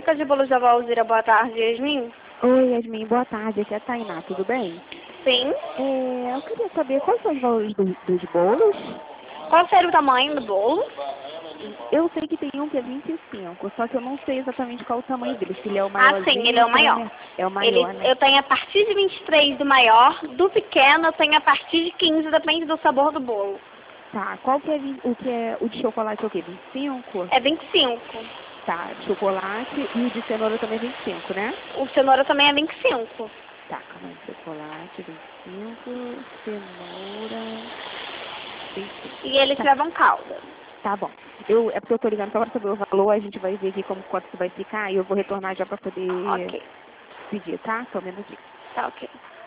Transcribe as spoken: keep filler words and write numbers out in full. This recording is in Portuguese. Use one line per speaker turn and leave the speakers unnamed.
fábrica de bolos da Valzira, boa tarde, Yasmin.
Oi, Yasmin, boa tarde. Aqui é a Tainá, tudo bem?
Sim.
É, eu queria saber quais são os valores do- dos bolos.
Qual seria o tamanho do bolo?
Eu sei que tem um que é vinte e cinco, só que eu não sei exatamente qual o tamanho dele. Se ele é o
Ah,
maiorzinho,
sim, ele é o
se ele
maior.
me- É o
Ele,
maior, né?
eu tenho a partir de vinte e três do maior, do pequeno eu tenho a partir de quinze, depende do sabor do bolo.
Tá, qual que é vi- o que é o de chocolate é o quê? vinte e cinco?
É vinte e cinco.
Tá, de chocolate e o de cenoura também é vinte e cinco, né?
O cenoura também é vinte e cinco.
Tá, calma aí, chocolate vinte e cinco, cenoura vinte e cinco.
E eles
Tá.
levam calda.
Tá bom. Eu, é porque eu tô ligando só para saber o valor, a gente vai ver aqui como quanto que vai ficar e eu vou retornar já para poder
Ok.
pedir, tá? Só um minutinho.
Tá ok.